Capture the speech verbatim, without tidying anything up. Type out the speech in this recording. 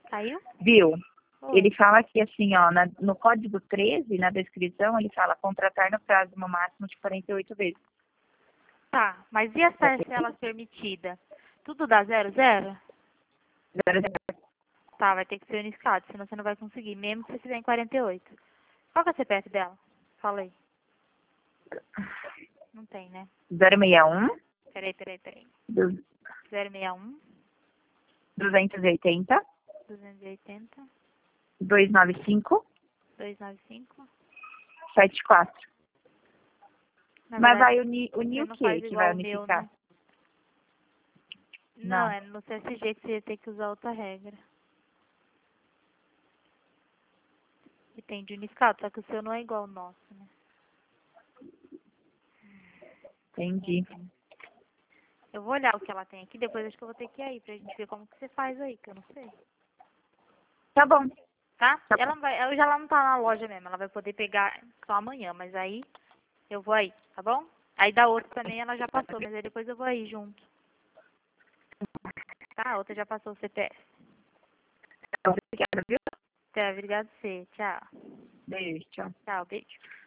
Caiu? Viu? Oi. Ele fala aqui assim, ó, na- no código treze, na descrição, ele fala contratar no prazo no máximo de quarenta e oito vezes. Tá, mas e as parcelas permitidas? Tudo dá zero, zero? Zero, zero. Tá, vai ter que ser unificado, senão você não vai conseguir, mesmo se você fizer em quarenta e oito. Qual que é o C P F dela? Fala aí. Não tem, né? zero seis um, Peraí, peraí, peraí. du- zero seis um, duzentos e oitenta, duzentos e oitenta, duzentos e noventa e cinco, duzentos e noventa e cinco. setenta e quatro. Na Mas verdade, vai unir, unir você o não quê faz que vai igual o meu, unificar? né? Não, Não. é no C S G que você ia ter que usar outra regra. E tem de unificado, só que o seu não é igual ao nosso, né? Entendi. Eu vou olhar o que ela tem aqui, depois acho que eu vou ter que ir aí pra gente ver como que você faz aí, que eu não sei. Tá bom. Tá? Tá Ela não vai, hoje ela não tá na loja mesmo, ela vai poder pegar só amanhã, mas aí eu vou aí, tá bom? Aí da outra também ela já passou, mas aí depois eu vou aí junto. Tá? A outra já passou o C P F. Obrigada, viu? Tá, obrigado você. Tchau. Beijo, tchau. Tchau, beijo.